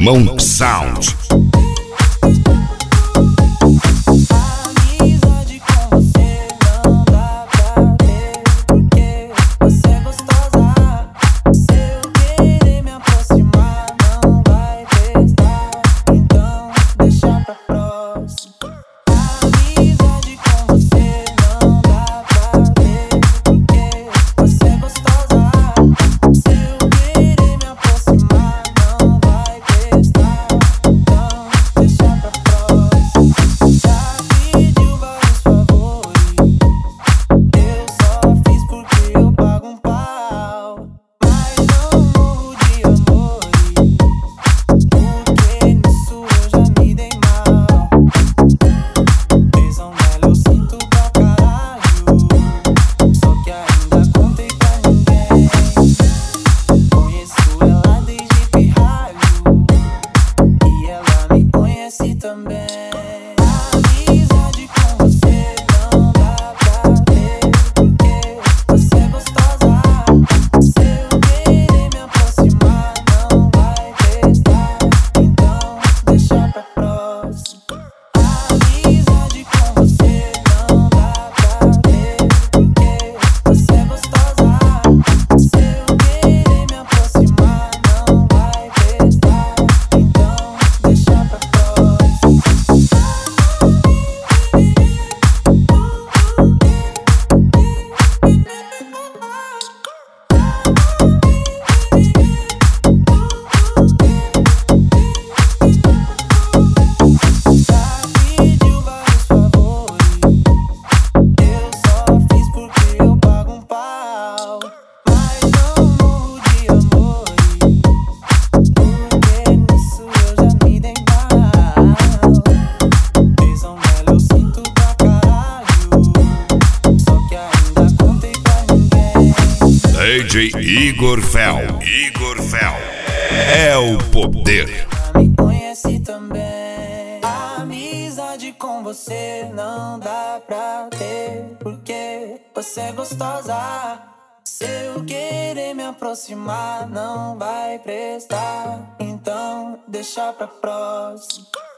Monk Sound. DJ Igor Fel. É o poder. Me conhece também. A amizade com você não dá pra ter, porque você é gostosa. Se eu querer me aproximar, não vai prestar. Então deixa pra próxima.